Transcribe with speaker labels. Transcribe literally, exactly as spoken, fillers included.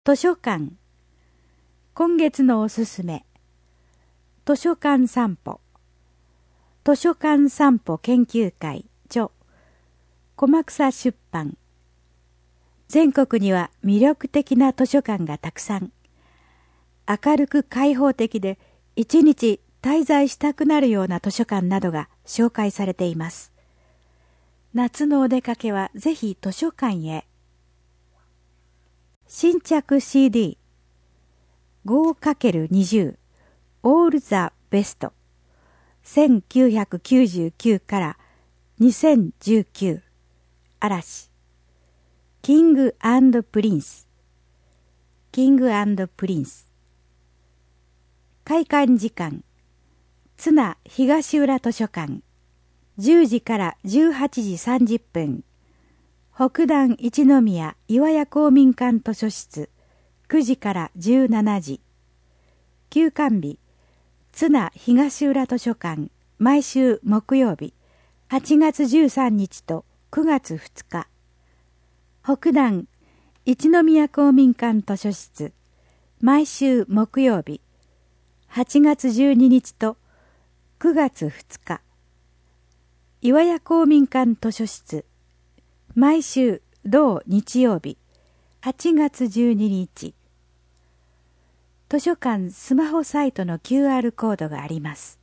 Speaker 1: 図書館。今月のおすすめ。図書館散歩。図書館散歩研究会著駒草出版。全国には魅力的な図書館がたくさん。明るく開放的で一日滞在したくなるような図書館などが紹介されています。夏のお出かけはぜひ図書館へ。新着 シーディー ごかけるにじゅう All the Best せんきゅうひゃくきゅうじゅうきゅうからにせんじゅうきゅう嵐キング&プリンスキング&プリンス開館時間津奈東浦図書館じゅうじからじゅうはちじさんじゅっぷん北段一宮岩屋公民館図書室くじからじゅうしちじ休館日津奈東浦図書館毎週木曜日はちがつじゅうさんにちとくがつふつか北段一宮公民館図書室毎週木曜日はちがつじゅうににちとくがつふつか岩屋公民館図書室毎週同日曜日はちがつじゅうににち図書館スマホサイトの キューアール コードがあります。